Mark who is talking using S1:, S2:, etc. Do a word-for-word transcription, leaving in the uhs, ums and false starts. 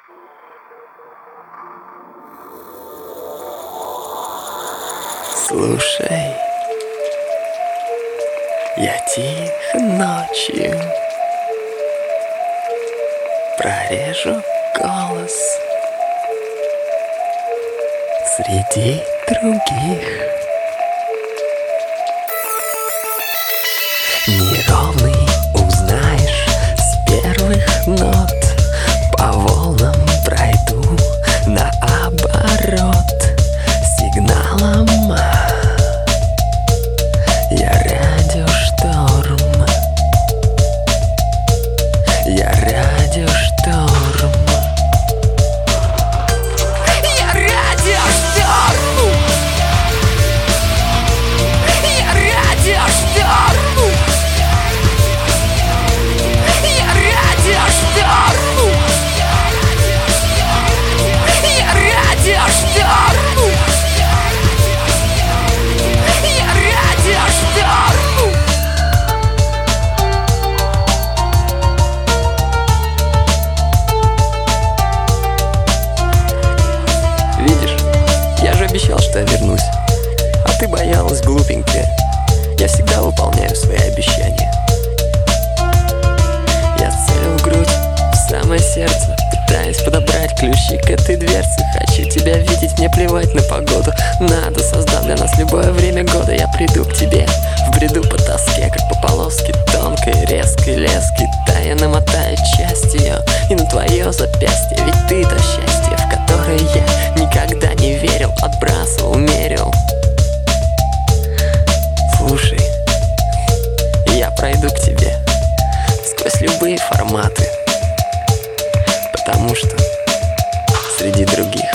S1: Слушай, я тихо ночью прорежу голос среди других. Неровный узнаешь с первых нот, по волнам пройду наоборот сигналом. Я радиошторм, я радиошторм, я радиошторм, я радиошторм, я радиошторм, я радиошторм. Видишь, я же обещал, что я вернусь, а ты боялась, глупенькая. Я всегда выполняю свои обещания. Я целил в грудь, в самое сердце, пытаясь подобрать ключи к этой дверце. Хочу тебя видеть, мне плевать на погоду. Надо создать для нас любое время года. Я приду к тебе в бреду по тоске, как по полоске тонкой, резкой лески. Да, я намотаю часть ее и на твое запястье. Ведь ты то счастье, в которое я никогда не верил, отбрасывал, мерил. Слушай, я пройду к тебе сквозь любые форматы, потому что среди других